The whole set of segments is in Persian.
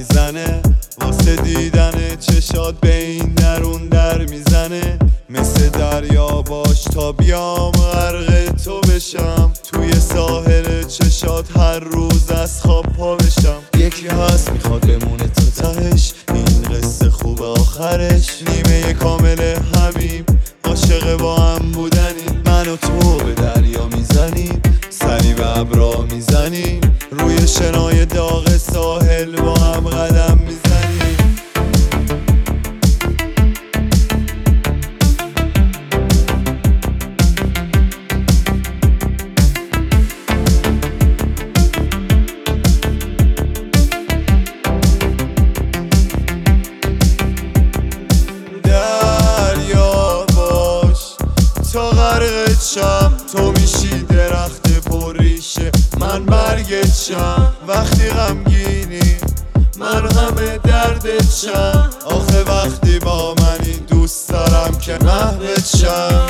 میزنه، واسه دیدن چشات به این درون در میزنه. مثل دریا باش تا بیام غرق تو بشم، توی ساحل چشات هر روز از خواب پا بشم. یکی هست میخواد بمونه تا تهش، این قصه خوب آخرش. نیمه کامل همیم، عاشق با هم بودنیم. من و تو به دریا میزنیم، سری به ابرا میزنیم، روی شنای داغ ساحل با هم قدم میزنیم. دریا باش تا غرقت شم، تو میشی درخت پرریشه، من برگت شم. وقتی غمگینی من غم دردت شم، آخه وقتی با منی دوست دارم که محوت شم.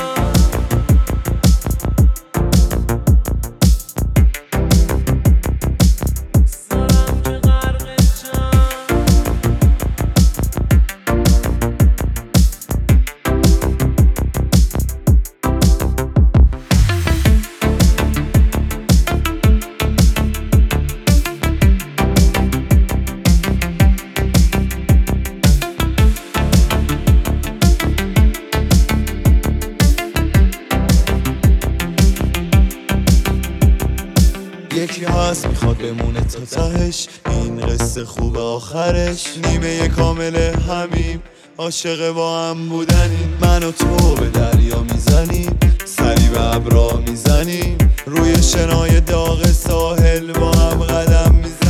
یکی هست میخواد بمونه تا تهش، این قصه خوب آخرش. نیمه کامل همیم، عاشق با هم بودنیم. من و تو به دریا میزنیم، سری به ابرا میزنیم، روی شنای داغ ساحل با هم قدم میزنیم.